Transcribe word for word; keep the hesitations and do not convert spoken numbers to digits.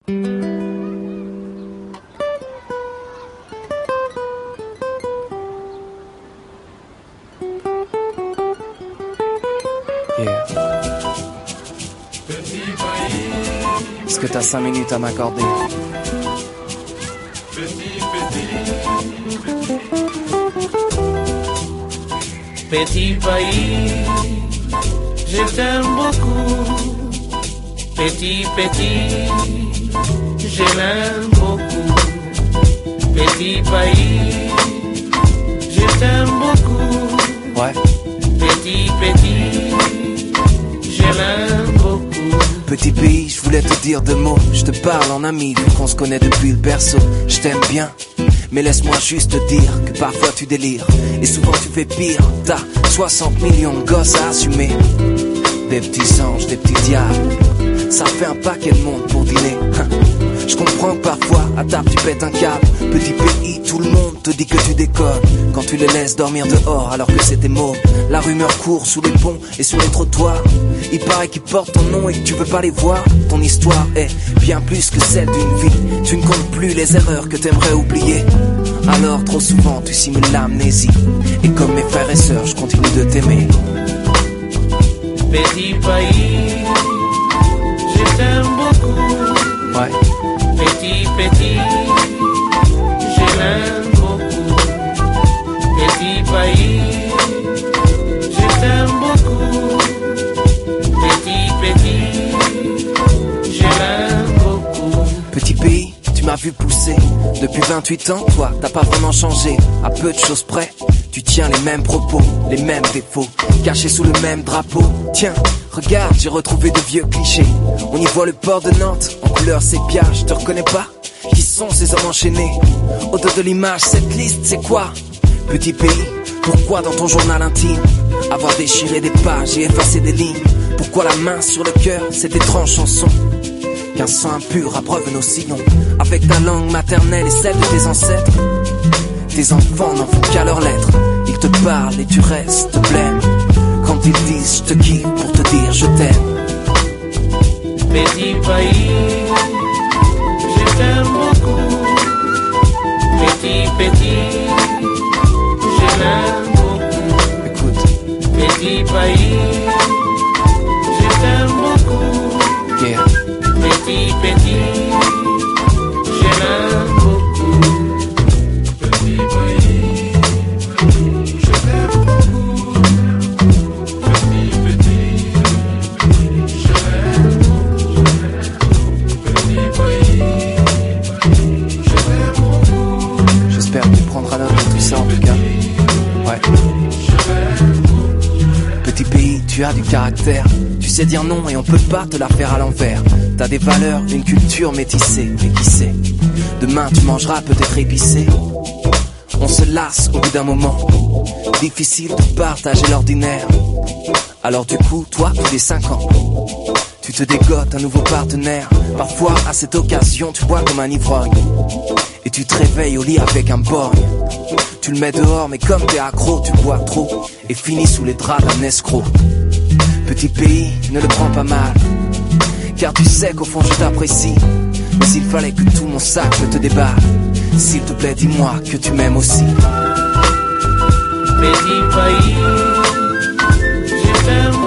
Est-ce que t'as cinq minutes à m'accorder? Petit pays, je t'aime beaucoup. Petit, petit, je l'aime beaucoup. Petit pays, je t'aime beaucoup. Ouais. Petit, petit, je l'aime beaucoup. Petit pays, je voulais te dire deux mots. Je te parle en ami, vu qu'on se connaît depuis le berceau. Je t'aime bien, mais laisse-moi juste te dire que parfois tu délires. Et souvent tu fais pire. T'as soixante millions de gosses à assumer. Des petits anges, des petits diables. Ça fait un paquet de monde pour dîner. Je comprends que parfois, à table tu pètes un câble. Petit pays, tout le monde te dit que tu déconnes quand tu les laisses dormir dehors alors que c'était môme. La rumeur court sous les ponts et sur les trottoirs. Il paraît qu'ils portent ton nom et que tu veux pas les voir. Ton histoire est bien plus que celle d'une vie. Tu ne comptes plus les erreurs que t'aimerais oublier. Alors trop souvent tu simules l'amnésie. Et comme mes frères et sœurs, je continue de t'aimer. Petit pays, je t'aime beaucoup. Ouais. Petit, petit, je l'aime beaucoup. Petit pays, je t'aime beaucoup. Petit, petit, je l'aime beaucoup. Petit pays, tu m'as vu pousser. Depuis vingt-huit ans, toi, t'as pas vraiment changé. À peu de choses près, tu tiens les mêmes propos, les mêmes défauts, cachés sous le même drapeau. Tiens, regarde, j'ai retrouvé de vieux clichés. On y voit le port de Nantes, en couleur sépia, je te reconnais pas. Qui sont ces hommes enchaînés? Au-delà de l'image, cette liste, c'est quoi? Petit pays, pourquoi dans ton journal intime avoir déchiré des pages et effacé des lignes? Pourquoi la main sur le cœur, cette étrange chanson? Qu'un sang impur abreuve nos sillons. Avec ta langue maternelle et celle de tes ancêtres. Tes enfants n'en font qu'à leurs lettres. Ils te parlent et tu restes, te blêmes. Quand ils disent je te kiffe pour te dire je t'aime. Petit pays, je t'aime beaucoup. Petit, petit, je l'aime beaucoup. Écoute. Petit pays, je t'aime beaucoup. Yeah. Petit, petit, je l'aime beaucoup. Petit pays, je t'aime beaucoup. Petit, petit, je l'aime beaucoup. Petit pays, je t'aime beaucoup. J'espère que tu prendras note de tout ça en tout cas. Ouais. Petit pays, tu as du caractère. Tu sais dire non et on peut pas te la faire à l'envers. T'as des valeurs, une culture métissée. Mais qui sait, demain tu mangeras peut-être épicé. On se lasse au bout d'un moment. Difficile de partager l'ordinaire. Alors du coup, toi, tous les cinq ans tu te dégotes un nouveau partenaire. Parfois, à cette occasion, tu bois comme un ivrogne. Et tu te réveilles au lit avec un borgne. Tu le mets dehors, mais comme t'es accro, tu bois trop. Et finis sous les draps d'un escroc. Petit pays, ne le prends pas mal. Car tu sais qu'au fond je t'apprécie. Mais s'il fallait que tout mon sac je te déballe, s'il te plaît dis-moi que tu m'aimes aussi. Petit pays, je t'aime